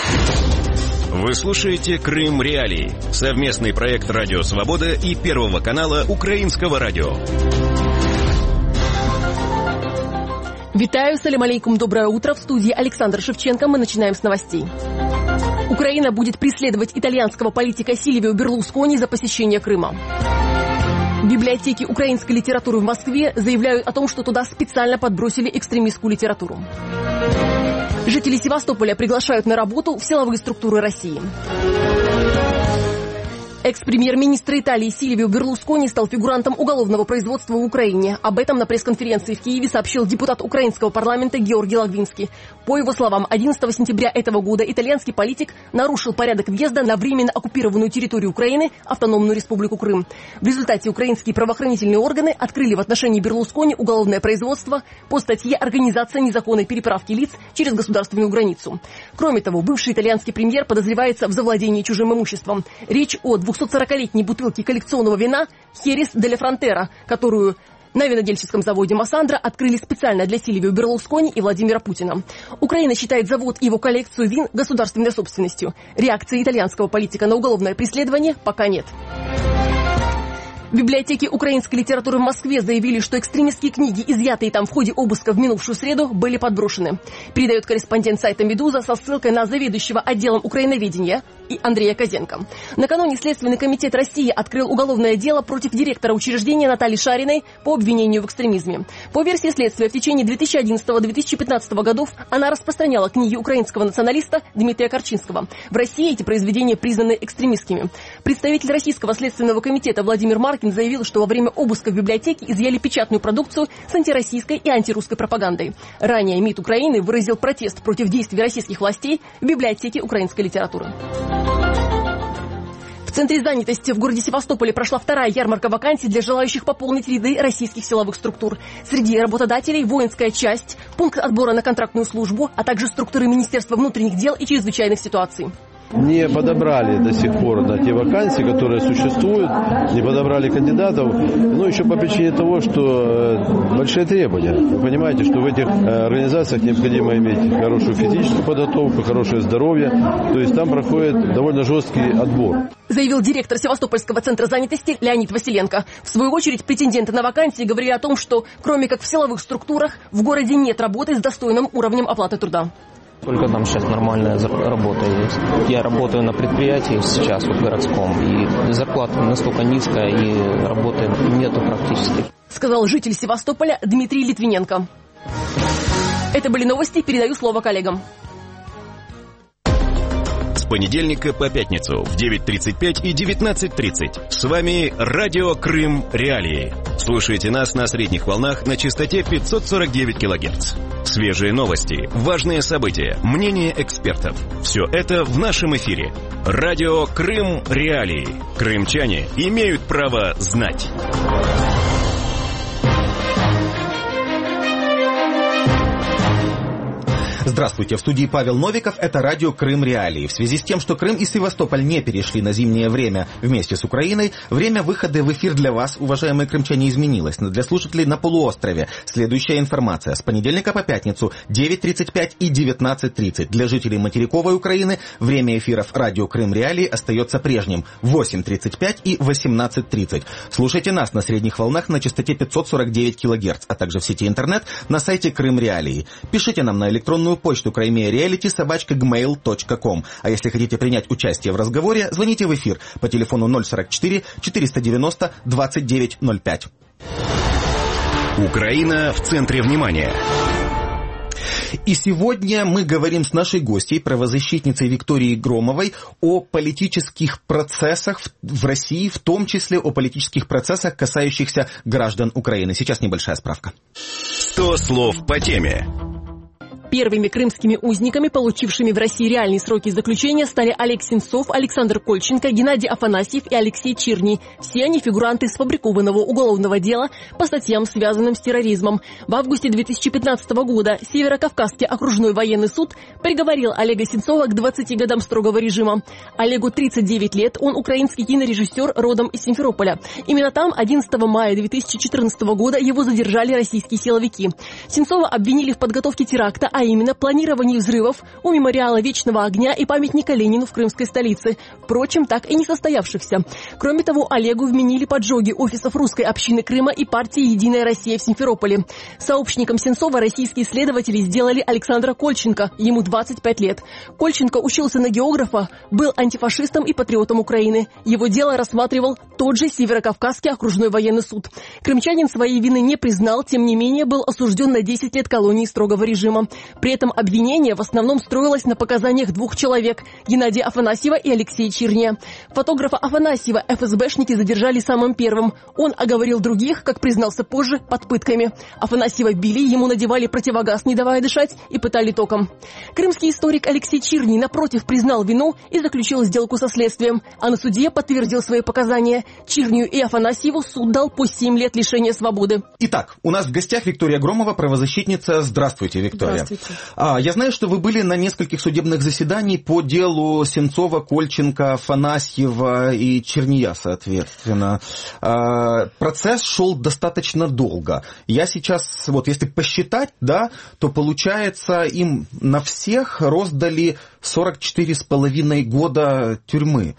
Вы слушаете «Крым Реалии» — совместный проект «Радио Свобода» и Первого канала Украинского радио. Витаю, салям алейкум, доброе утро. В студии Александр Шевченко. Мы начинаем с новостей. Украина будет преследовать итальянского политика Сильвио Берлускони за посещение Крыма. Библиотеки украинской литературы в Москве заявляют о том, что туда специально подбросили экстремистскую литературу. Жители Севастополя приглашают на работу в силовые структуры России. Экс-премьер-министр Италии Сильвио Берлускони стал фигурантом уголовного производства в Украине. Об этом на пресс-конференции в Киеве сообщил депутат украинского парламента Георгий Логвинский. По его словам, 11 сентября этого года итальянский политик нарушил порядок въезда на временно оккупированную территорию Украины, Автономную Республику Крым. В результате украинские правоохранительные органы открыли в отношении Берлускони уголовное производство по статье «Организация незаконной переправки лиц через государственную границу». Кроме того, бывший итальянский премьер подозревается в завладении чужим имуществом. Речь о 240-летней бутылке коллекционного вина «Херес де ла Фронтера», которую на винодельческом заводе «Массандра» открыли специально для Сильвио Берлускони и Владимира Путина. Украина считает завод и его коллекцию вин государственной собственностью. Реакции итальянского политика на уголовное преследование пока нет. Библиотеки украинской литературы в Москве заявили, что экстремистские книги, изъятые там в ходе обыска в минувшую среду, были подброшены. Передает корреспондент сайта «Медуза» со ссылкой на заведующего отделом украиноведения и Андрея Козенко. Накануне Следственный комитет России открыл уголовное дело против директора учреждения Натальи Шариной по обвинению в экстремизме. По версии следствия, в течение 2011-2015 годов она распространяла книги украинского националиста Дмитрия Корчинского. В России эти произведения признаны экстремистскими. Представитель Российского следственного комитета Владимир Маркин заявил, что во время обыска в библиотеке изъяли печатную продукцию с антироссийской и антирусской пропагандой. Ранее МИД Украины выразил протест против действий российских властей в библиотеке украинской литературы. В центре занятости в городе Севастополе прошла вторая ярмарка вакансий для желающих пополнить ряды российских силовых структур. Среди работодателей воинская часть, пункт отбора на контрактную службу, а также структуры Министерства внутренних дел и чрезвычайных ситуаций. Не подобрали до сих пор на те вакансии, которые существуют, не подобрали кандидатов, еще по причине того, что большие требования. Вы понимаете, что в этих организациях необходимо иметь хорошую физическую подготовку, хорошее здоровье, то есть там проходит довольно жесткий отбор. Заявил директор Севастопольского центра занятости Леонид Василенко. В свою очередь, претенденты на вакансии говорили о том, что кроме как в силовых структурах, в городе нет работы с достойным уровнем оплаты труда. Только там сейчас нормальная работа есть. Я работаю на предприятии сейчас, в городском, и зарплата настолько низкая, и работы нету практически. Сказал житель Севастополя Дмитрий Литвиненко. Это были новости, передаю слово коллегам. С понедельника по пятницу в 9:35 и 19:30. С вами Радио Крым Реалии. Слушайте нас на средних волнах на частоте 549 кГц. Свежие новости, важные события, мнения экспертов. Все это в нашем эфире. Радио Крым Реалии. Крымчане имеют право знать. Здравствуйте, в студии Павел Новиков, это радио Крым Реалии. В связи с тем, что Крым и Севастополь не перешли на зимнее время вместе с Украиной, время выхода в эфир для вас, уважаемые крымчане, изменилось. Но для слушателей на полуострове следующая информация. С понедельника по пятницу 9:35 и 19:30. Для жителей материковой Украины время эфиров радио Крым Реалии остается прежним. 8:35 и 18:30. Слушайте нас на средних волнах на частоте 549 кГц, а также в сети интернет на сайте Крым Реалии. Пишите нам на электронную почту krymreality@gmail.com. А если хотите принять участие в разговоре, звоните в эфир по телефону 044 490 2905. Украина в центре внимания. И сегодня мы говорим с нашей гостьей, правозащитницей Викторией Громовой, о политических процессах в России, в том числе о политических процессах, касающихся граждан Украины. Сейчас небольшая справка. 100 слов по теме. Первыми крымскими узниками, получившими в России реальные сроки заключения, стали Олег Сенцов, Александр Кольченко, Геннадий Афанасьев и Алексей Чирний. Все они фигуранты сфабрикованного уголовного дела по статьям, связанным с терроризмом. В августе 2015 года Северокавказский окружной военный суд приговорил Олега Сенцова к 20 годам строгого режима. Олегу 39 лет, он украинский кинорежиссер, родом из Симферополя. Именно там 11 мая 2014 года его задержали российские силовики. Сенцова обвинили в подготовке теракта, а именно планирование взрывов у мемориала Вечного огня и памятника Ленину в крымской столице, впрочем, так и не состоявшихся. Кроме того, Олегу вменили поджоги офисов русской общины Крыма и партии «Единая Россия» в Симферополе. Сообщником Сенцова российские следователи сделали Александра Кольченко, ему 25 лет. Кольченко учился на географа, был антифашистом и патриотом Украины. Его дело рассматривал тот же Северокавказский окружной военный суд. Крымчанин своей вины не признал, тем не менее был осужден на 10 лет колонии строгого режима. При этом обвинение в основном строилось на показаниях двух человек – Геннадия Афанасьева и Алексея Чирния. Фотографа Афанасьева ФСБшники задержали самым первым. Он оговорил других, как признался позже, под пытками. Афанасьева били, ему надевали противогаз, не давая дышать, и пытали током. Крымский историк Алексей Чирний, напротив, признал вину и заключил сделку со следствием. А на суде подтвердил свои показания. Чирнию и Афанасьеву суд дал по 7 лет лишения свободы. Итак, у нас в гостях Виктория Громова, правозащитница. Здравствуйте, Виктория. Здравствуйте. Я знаю, что вы были на нескольких судебных заседаниях по делу Сенцова, Кольченко, Афанасьева и Чирния, соответственно. Процесс шел достаточно долго. Я сейчас, вот если посчитать, да, то получается, им на всех роздали 44,5 года тюрьмы.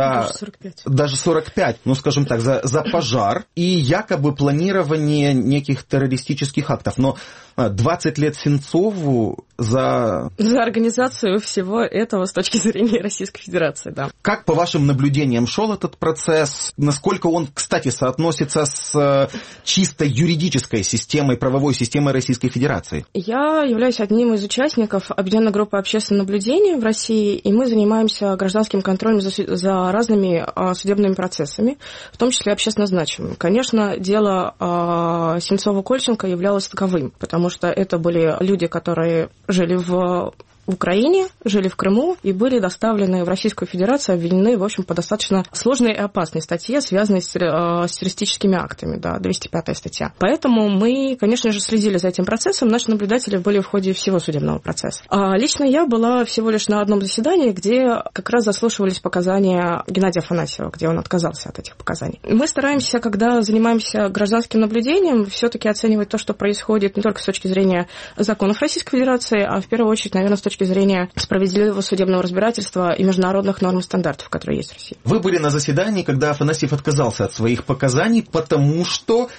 Даже 45, ну, скажем так, за пожар и якобы планирование неких террористических актов. Но 20 лет Сенцову за организацию всего этого с точки зрения Российской Федерации, да. Как, по вашим наблюдениям, шел этот процесс? Насколько он, кстати, соотносится с чисто юридической системой, правовой системой Российской Федерации? Я являюсь одним из участников объединенной группы общественного наблюдения в России, и мы занимаемся гражданским контролем за разными судебными процессами, в том числе общественно значимыми. Конечно, дело Сенцова-Кольченко являлось таковым, потому что это были люди, которые жили в Украине, жили в Крыму и были доставлены в Российскую Федерацию, обвинены, в общем, по достаточно сложной и опасной статье, связанной с террористическими актами, да, 205-я статья. Поэтому мы, конечно же, следили за этим процессом, наши наблюдатели были в ходе всего судебного процесса. Лично я была всего лишь на одном заседании, где как раз заслушивались показания Геннадия Афанасьева, где он отказался от этих показаний. Мы стараемся, когда занимаемся гражданским наблюдением, все-таки оценивать то, что происходит не только с точки зрения законов Российской Федерации, а в первую очередь, наверное, с точки зрения справедливого судебного разбирательства и международных норм и стандартов, которые есть в России. Вы были на заседании, когда Афанасьев отказался от своих показаний, потому что,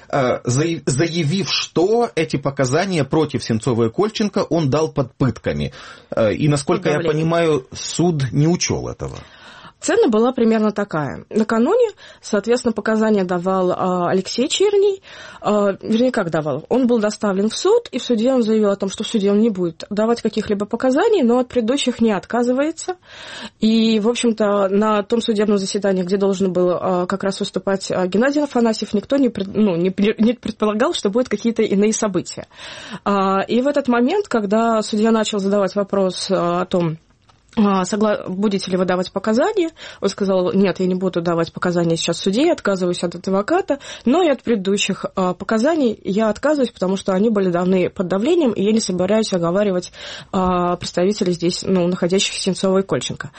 заявив, что эти показания против Сенцова и Кольченко он дал под пытками. И, насколько я понимаю, суд не учел этого. Цена была примерно такая. Накануне, соответственно, показания давал Алексей Чирний. Вернее, как давал? Он был доставлен в суд, и в суде он заявил о том, что в суде он не будет давать каких-либо показаний, но от предыдущих не отказывается. И, в общем-то, на том судебном заседании, где должен был как раз выступать Геннадий Афанасьев, никто не предполагал, что будут какие-то иные события. И в этот момент, когда судья начал задавать вопрос о том, будете ли вы давать показания? Он сказал, нет, я не буду давать показания сейчас в суде, я отказываюсь от адвоката, но и от предыдущих показаний я отказываюсь, потому что они были даны под давлением, и я не собираюсь оговаривать представителей здесь, находящихся Сенцова и Кольченко.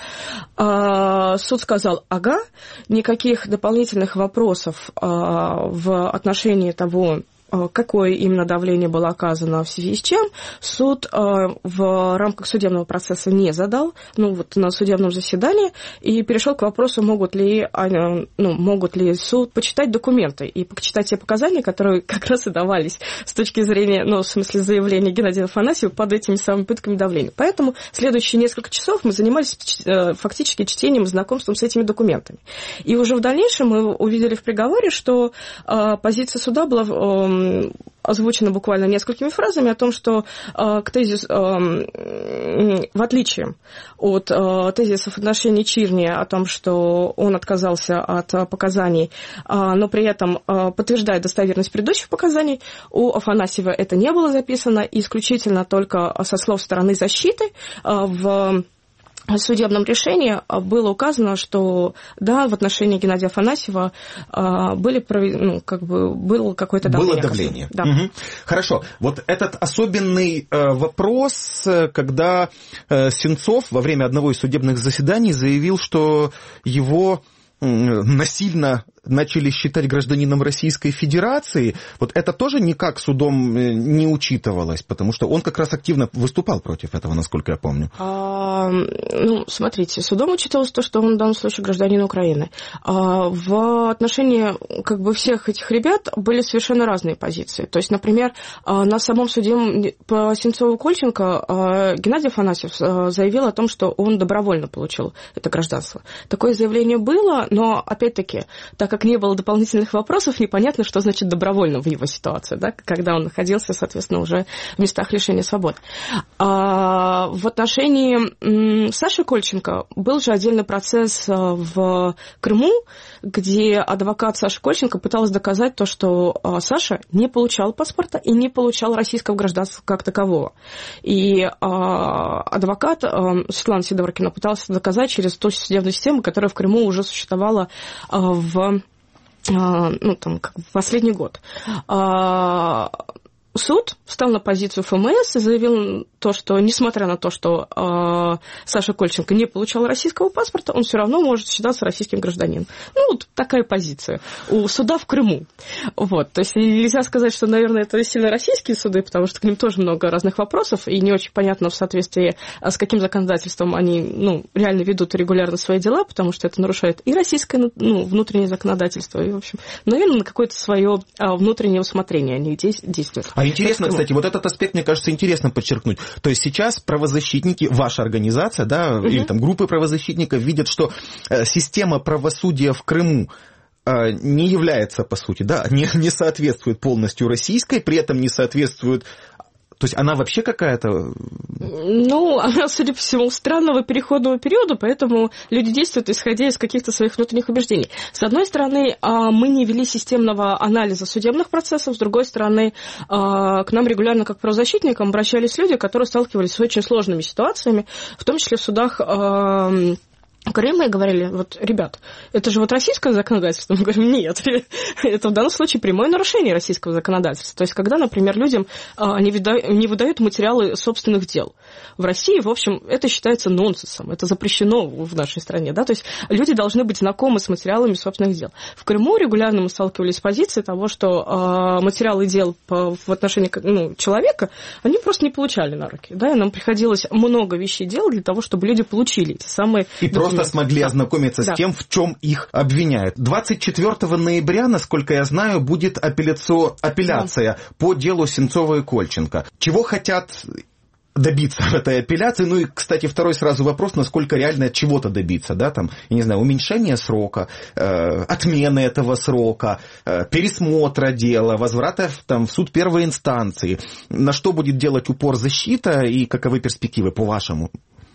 Суд сказал, ага, никаких дополнительных вопросов в отношении того, какое именно давление было оказано, в связи с чем суд в рамках судебного процесса не задал, на судебном заседании, и перешел к вопросу, могут ли суд почитать документы и почитать те показания, которые как раз и давались с точки зрения, в смысле заявления Геннадия Афанасьева под этими самыми пытками давления. Поэтому следующие несколько часов мы занимались фактически чтением и знакомством с этими документами. И уже в дальнейшем мы увидели в приговоре, что позиция суда была озвучено буквально несколькими фразами о том, что в отличие от тезисов в отношении Чирния о том, что он отказался от показаний, но при этом подтверждает достоверность предыдущих показаний, у Афанасьева это не было записано, исключительно только со слов стороны защиты в судебном решении было указано, что да, в отношении Геннадия Афанасьева было какое-то давление. Было давление. Да. Угу. Хорошо. Вот этот особенный вопрос, когда Сенцов во время одного из судебных заседаний заявил, что его насильно начали считать гражданином Российской Федерации, вот это тоже никак судом не учитывалось, потому что он как раз активно выступал против этого, насколько я помню. Ну, смотрите, судом учитывалось то, что он в данном случае гражданин Украины. В отношении как бы всех этих ребят были совершенно разные позиции. То есть, например, на самом суде по Сенцову-Кольченко Геннадий Афанасьев заявил о том, что он добровольно получил это гражданство. Такое заявление было, но, опять-таки, так как не было дополнительных вопросов, непонятно, что значит добровольно в его ситуации, да, когда он находился, соответственно, уже в местах лишения свободы. В отношении Саши Кольченко был же отдельный процесс в Крыму, где адвокат Саши Кольченко пыталась доказать то, что Саша не получал паспорта и не получал российского гражданства как такового. И адвокат Светлана Сидоркина пыталась доказать через ту судебную систему, которая в Крыму уже существовала в последний год. Суд встал на позицию ФМС и заявил то, что, несмотря на то, что Саша Кольченко не получал российского паспорта, он все равно может считаться российским гражданином. Ну, вот такая позиция у суда в Крыму. Вот. То есть нельзя сказать, что, наверное, это сильно российские суды, потому что к ним тоже много разных вопросов, и не очень понятно в соответствии с каким законодательством они реально ведут регулярно свои дела, потому что это нарушает и российское внутреннее законодательство, и, в общем, наверное, на какое-то свое внутреннее усмотрение они действуют. А интересно, кстати, вот этот аспект, мне кажется, интересно подчеркнуть. То есть сейчас правозащитники, ваша организация, да, или там группы правозащитников видят, что система правосудия в Крыму не является, по сути, да, не соответствует полностью российской, при этом не соответствует... То есть она вообще какая-то... Она, судя по всему, странного переходного периода, поэтому люди действуют, исходя из каких-то своих внутренних убеждений. С одной стороны, мы не вели системного анализа судебных процессов, с другой стороны, к нам регулярно, как правозащитникам, обращались люди, которые сталкивались с очень сложными ситуациями, в том числе в судах Крыма, и говорили, вот, ребят, это же вот российское законодательство? Мы говорим, нет, это в данном случае прямое нарушение российского законодательства. То есть, когда, например, людям не выдают материалы собственных дел. В России, в общем, это считается нонсенсом, это запрещено в нашей стране, да, то есть люди должны быть знакомы с материалами собственных дел. В Крыму регулярно мы сталкивались с позицией того, что материалы дел в отношении человека, они просто не получали на руки, да, и нам приходилось много вещей делать для того, чтобы люди получили эти самые... Просто смогли ознакомиться с тем, в чем их обвиняют. 24 ноября, насколько я знаю, будет апелляция по делу Сенцова и Кольченко. Чего хотят добиться в этой апелляции? Ну и, кстати, второй сразу вопрос, насколько реально чего-то добиться, да, там, я не знаю, уменьшения срока, отмены этого срока, пересмотра дела, возврата в суд первой инстанции. На что будет делать упор защита и каковы перспективы, по-вашему?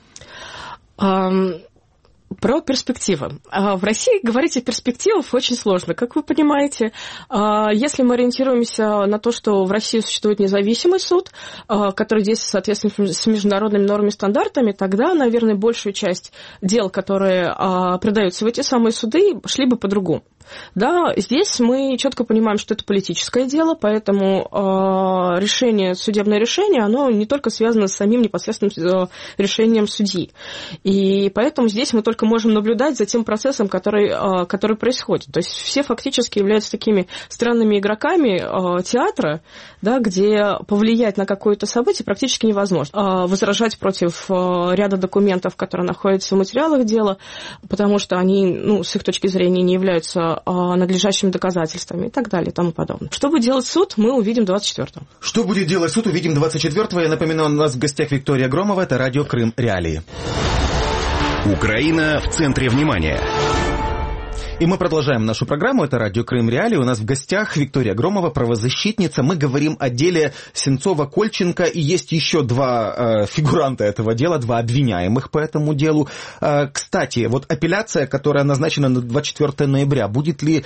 Про перспективы. В России говорить о перспективах очень сложно. Как вы понимаете, если мы ориентируемся на то, что в России существует независимый суд, который действует в соответствии с международными нормами и стандартами, тогда, наверное, большую часть дел, которые предаются в эти самые суды, шли бы по-другому. Да, здесь мы четко понимаем, что это политическое дело, поэтому судебное решение, оно не только связано с самим непосредственным решением судьи. И поэтому здесь мы только можем наблюдать за тем процессом, который происходит. То есть все фактически являются такими странными игроками театра, да, где повлиять на какое-то событие практически невозможно. Возражать против ряда документов, которые находятся в материалах дела, потому что они, с их точки зрения, не являются надлежащими доказательствами и так далее и тому подобное. Что будет делать суд, мы увидим 24-го. Что будет делать суд, увидим 24-го. Я напоминаю, у нас в гостях Виктория Громова, это радио Крым Реалии. Украина в центре внимания. И мы продолжаем нашу программу. Это радио Крым Реалии. У нас в гостях Виктория Громова, правозащитница. Мы говорим о деле Сенцова-Кольченко. И есть еще два фигуранта этого дела, два обвиняемых по этому делу. Кстати, вот апелляция, которая назначена на 24 ноября, будет ли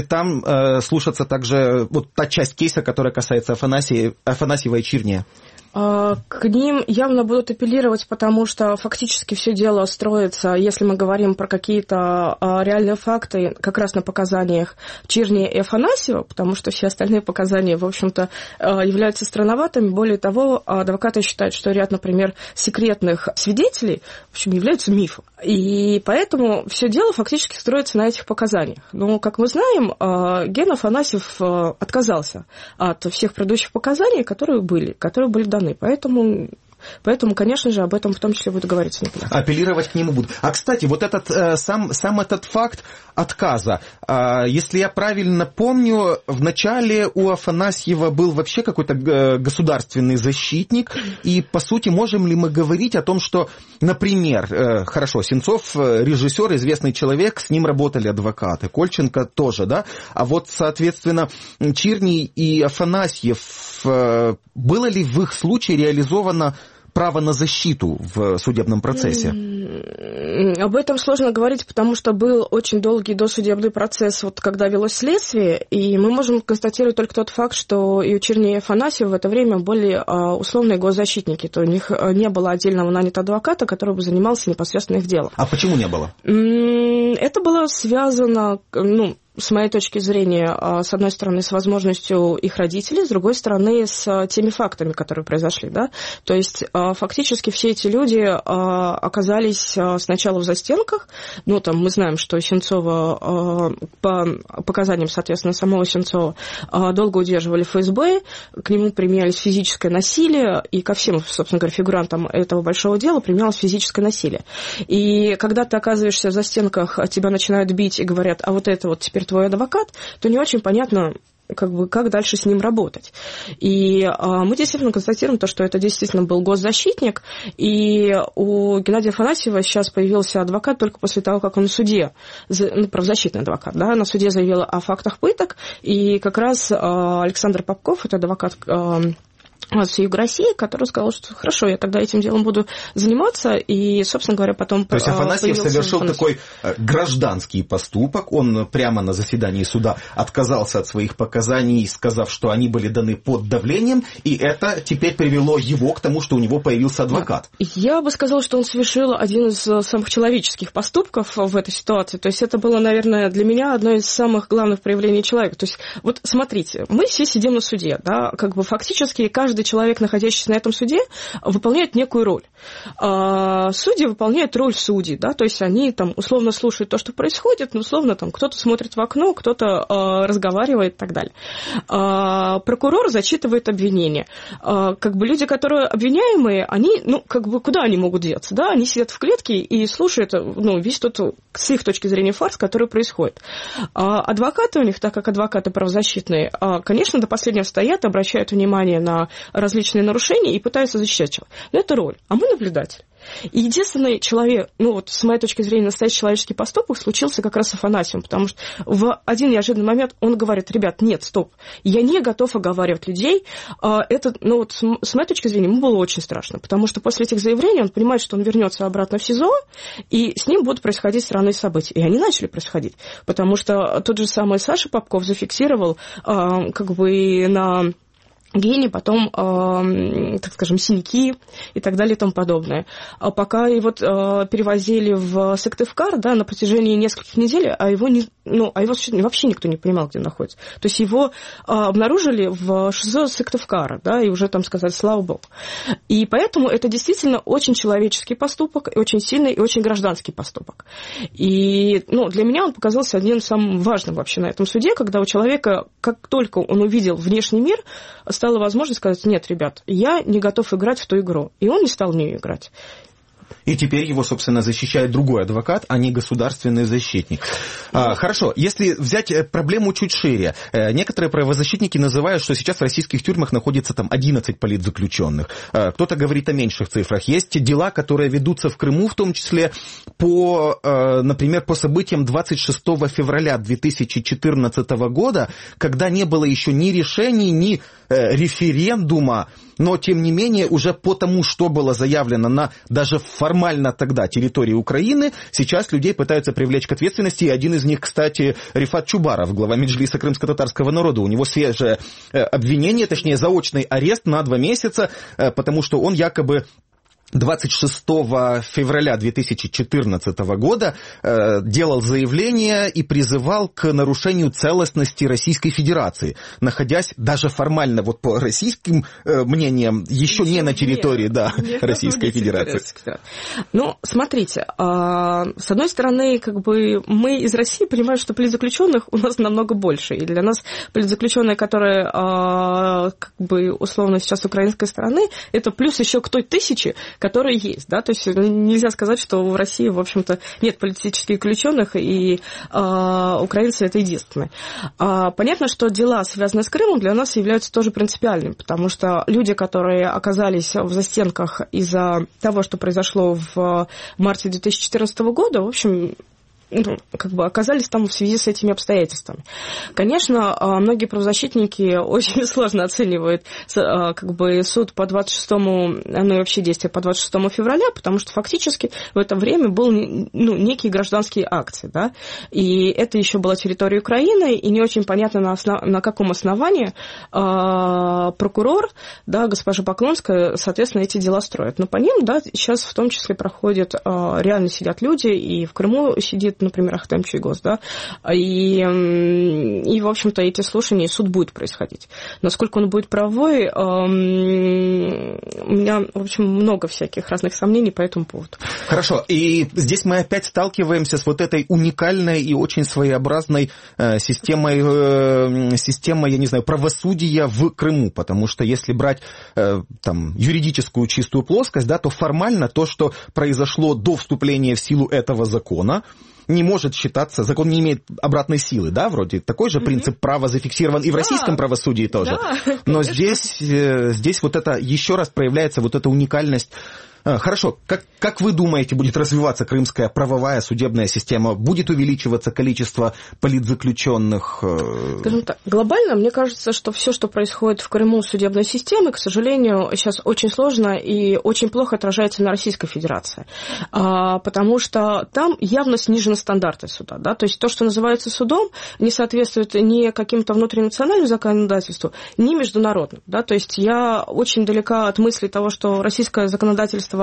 там слушаться также вот та часть кейса, которая касается Афанасьева и Черния? К ним явно будут апеллировать, потому что фактически все дело строится, если мы говорим про какие-то реальные факты, как раз на показаниях Чирни и Афанасьева, потому что все остальные показания, в общем-то, являются странноватыми. Более того, адвокаты считают, что ряд, например, секретных свидетелей, в общем, являются мифом. И поэтому все дело фактически строится на этих показаниях. Но, как мы знаем, Ген Афанасьев отказался от всех предыдущих показаний, которые были даны. Поэтому, конечно же, об этом в том числе будет говориться. Апеллировать к нему будут. А, кстати, вот этот сам этот факт отказа, если я правильно помню, вначале у Афанасьева был вообще какой-то государственный защитник, и, по сути, можем ли мы говорить о том, что, например, хорошо, Сенцов, режиссер, известный человек, с ним работали адвокаты, Кольченко тоже, да, а вот, соответственно, Чирни и Афанасьев, было ли в их случае реализовано право на защиту в судебном процессе? Об этом сложно говорить, потому что был очень долгий досудебный процесс, вот когда велось следствие, и мы можем констатировать только тот факт, что и у Чирни и Афанасьева в это время были условные госзащитники, то у них не было отдельного нанятого адвоката, который бы занимался непосредственно их делом. А почему не было? Это было связано, с моей точки зрения, с одной стороны, с возможностью их родителей, с другой стороны, с теми фактами, которые произошли, да. То есть, фактически все эти люди оказались сначала в застенках, мы знаем, что Сенцова, по показаниям, соответственно, самого Сенцова, долго удерживали ФСБ, к нему применялось физическое насилие, и ко всем, собственно говоря, фигурантам этого большого дела применялось физическое насилие. И когда ты оказываешься в застенках, тебя начинают бить и говорят, а вот это вот теперь твой адвокат, то не очень понятно, как дальше с ним работать. И мы действительно констатируем то, что это действительно был госзащитник, и у Геннадия Афанасьева сейчас появился адвокат только после того, как он на суде, правозащитный адвокат, да, на суде заявил о фактах пыток, и как раз Александр Попков, это адвокат с Юга России, который сказал, что хорошо, я тогда этим делом буду заниматься, и, собственно говоря, потом... То есть Афанасьев совершил такой гражданский поступок, он прямо на заседании суда отказался от своих показаний, сказав, что они были даны под давлением, и это теперь привело его к тому, что у него появился адвокат. Я бы сказала, что он совершил один из самых человеческих поступков в этой ситуации, то есть это было, наверное, для меня одно из самых главных проявлений человека. То есть вот смотрите, мы все сидим на суде, да, фактически каждый человек, находящийся на этом суде, выполняет некую роль. Судьи выполняют роль судей, да, то есть они там условно слушают то, что происходит, но условно там кто-то смотрит в окно, кто-то разговаривает и так далее. Прокурор зачитывает обвинения. Люди, которые обвиняемые, они, куда они могут деться, да, они сидят в клетке и слушают, весь тот, с их точки зрения, фарс, который происходит. Адвокаты у них, так как адвокаты правозащитные, конечно, до последнего стоят, обращают внимание на различные нарушения и пытаются защищать человека. Но это роль. А мы наблюдатель. И единственный человек, с моей точки зрения, настоящий человеческий поступок случился как раз с Афанасьевым, потому что в один неожиданный момент он говорит, ребят, нет, стоп, я не готов оговаривать людей. Это, с моей точки зрения, ему было очень страшно, потому что после этих заявлений он понимает, что он вернется обратно в СИЗО, и с ним будут происходить странные события. И они начали происходить, потому что тот же самый Саша Попков зафиксировал на Гене, потом, так скажем, синяки и так далее и тому подобное. Пока его перевозили в Сыктывкар, да, на протяжении нескольких недель, а его вообще никто не понимал, где он находится. То есть его обнаружили в ШИЗО Сыктывкара, да, и уже там сказали, слава богу. И поэтому это действительно очень человеческий поступок, и очень сильный, и очень гражданский поступок. И, для меня он показался одним из самых важных вообще на этом суде, когда у человека, как только он увидел внешний мир, стала возможность сказать, нет, ребят, я не готов играть в ту игру. И он не стал в нее играть. И теперь его, собственно, защищает другой адвокат, а не государственный защитник. Хорошо, если взять проблему чуть шире. Некоторые правозащитники называют, что сейчас в российских тюрьмах находится 11 политзаключенных. Кто-то говорит о меньших цифрах. Есть дела, которые ведутся в Крыму, в том числе например, по событиям 26 февраля 2014 года, когда не было еще ни решений, ни референдума но, тем не менее, уже по тому, что было заявлено на даже формально тогда территории Украины, сейчас людей пытаются привлечь к ответственности. И один из них, кстати, Рифат Чубаров, глава Меджлиса крымско-татарского народа. У него свежее обвинение, точнее, заочный арест на 2 месяца, потому что он якобы 26 февраля 2014 года делал заявление и призывал к нарушению целостности Российской Федерации, находясь даже формально, вот по российским мнениям, еще не на территории Российской Федерации. Ну, смотрите, с одной стороны, как бы мы из России понимаем, что политзаключенных у нас намного больше, и для нас политзаключенные, которые, как бы, условно, сейчас с украинской стороны, это плюс еще к той 1000, которые есть, да, то есть нельзя сказать, что в России, в общем-то, нет политических заключенных, и украинцы это единственные. Понятно, что дела, связанные с Крымом, для нас являются тоже принципиальными, потому что люди, которые оказались в застенках из-за того, что произошло в марте 2014 года, в общем, как бы оказались там в связи с этими обстоятельствами. Конечно, многие правозащитники очень сложно оценивают как бы суд по 26-му, ну и вообще действия по 26 февраля, потому что фактически в это время был некие гражданские акции, да, и это еще была территория Украины, и не очень понятно, на каком основании прокурор, да, госпожа Поклонская, соответственно, эти дела строит. Но по ним, да, сейчас в том числе проходят, реально сидят люди, и в Крыму сидит, например, Ахтем Чийгоз, да, и, в общем-то, эти слушания, суд будет происходить. Насколько он будет правовой, у меня, в общем, много всяких разных сомнений по этому поводу. Хорошо, и здесь мы опять сталкиваемся с вот этой уникальной и очень своеобразной системой, я не знаю, правосудия в Крыму, потому что если брать там юридическую чистую плоскость, да, то формально то, что произошло до вступления в силу этого закона, не может считаться, закон не имеет обратной силы, да, вроде такой же принцип права зафиксирован и в российском правосудии тоже. Да, но здесь вот это еще раз проявляется вот эта уникальность. Хорошо, как вы думаете, будет развиваться крымская правовая судебная система? Будет увеличиваться количество политзаключенных? Скажем так, глобально, мне кажется, что все, что происходит в Крыму с судебной системой, к сожалению, сейчас очень сложно и очень плохо отражается на Российской Федерации. Потому что там явно снижены стандарты суда. Да? То есть то, что называется судом, не соответствует ни каким-то внутринациональному законодательству, ни международному. Да? То есть я очень далека от мысли того, что российское законодательство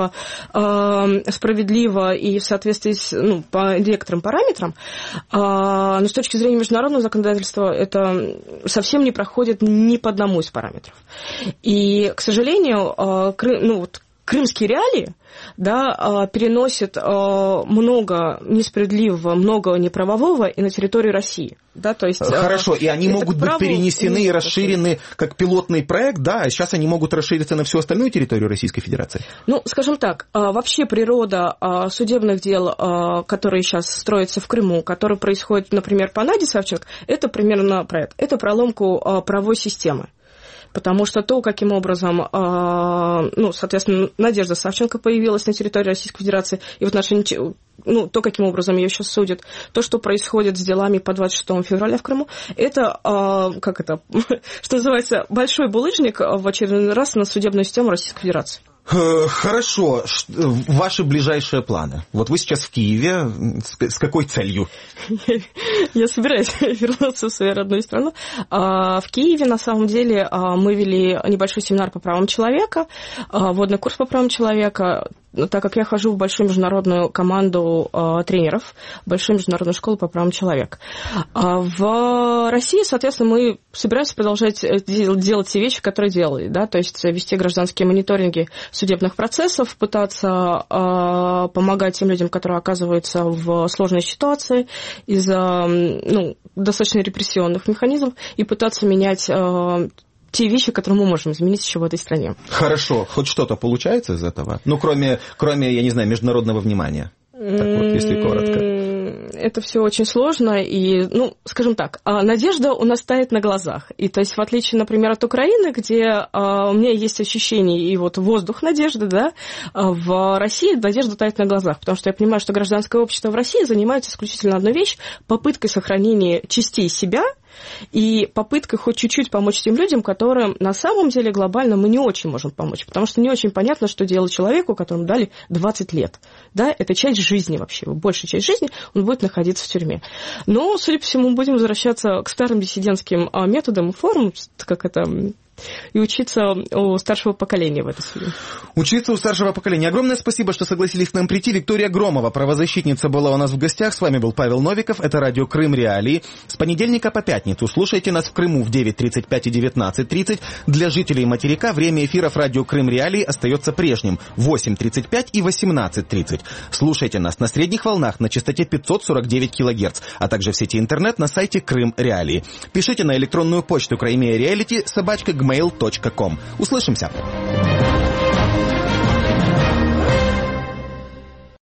справедливо и в соответствии с, по некоторым параметрам, но с точки зрения международного законодательства это совсем не проходит ни по одному из параметров. И, к сожалению, крымские реалии, да, переносят много несправедливого, много неправового и на территорию России. Да, то есть, хорошо, и они могут быть перенесены и расширены как пилотный проект, да, а сейчас они могут расшириться на всю остальную территорию Российской Федерации? Ну, скажем так, вообще природа судебных дел, которые сейчас строятся в Крыму, которые происходят, например, по Наде Савченко, это примерно про это. Это про ломку правовой системы. Потому что то, каким образом, соответственно, Надежда Савченко появилась на территории Российской Федерации, и в отношении, то, каким образом ее сейчас судят, то, что происходит с делами по 26 февраля в Крыму, это, что называется, большой булыжник в очередной раз на судебную систему Российской Федерации. Хорошо. Ваши ближайшие планы? Вот вы сейчас в Киеве. С какой целью? Я собираюсь вернуться в свою родную страну. В Киеве, на самом деле, мы вели небольшой семинар по правам человека, вводный курс по правам человека, так как я хожу в большую международную команду тренеров, большую международную школу по правам человека. В России, соответственно, мы собираемся продолжать делать те вещи, которые делали, да, то есть вести гражданские мониторинги судебных процессов, пытаться помогать тем людям, которые оказываются в сложной ситуации из-за достаточно репрессионных механизмов, и пытаться менять те вещи, которые мы можем изменить еще в этой стране. Хорошо. Хоть что-то получается из этого? Кроме, я не знаю, международного внимания. Так вот, если коротко. Это все очень сложно, и, скажем так, надежда у нас тает на глазах. И, то есть, в отличие, например, от Украины, где у меня есть ощущение и вот воздух надежды, да, в России надежда тает на глазах, потому что я понимаю, что гражданское общество в России занимается исключительно одной вещью — попыткой сохранения частей себя и попыткой хоть чуть-чуть помочь тем людям, которым на самом деле глобально мы не очень можем помочь, потому что не очень понятно, что делать человеку, которому дали 20 лет. Да, это часть жизни вообще, большая часть жизни он будет находиться в тюрьме. Но, судя по всему, будем возвращаться к старым диссидентским методам и формам, как это... и учиться у старшего поколения в этой сфере. Учиться у старшего поколения. Огромное спасибо, что согласились к нам прийти. Виктория Громова, правозащитница, была у нас в гостях. С вами был Павел Новиков. Это радио «Крым Реалии». С понедельника по пятницу слушайте нас в Крыму в 9:35 и 19:30. Для жителей материка время эфиров радио «Крым Реалии» остается прежним – 8:35 и 18:30. Слушайте нас на средних волнах на частоте 549 кГц, а также в сети интернет на сайте Крым Реалии. Пишите на электронную почту Crimea Reality @gmail.com. Услышимся!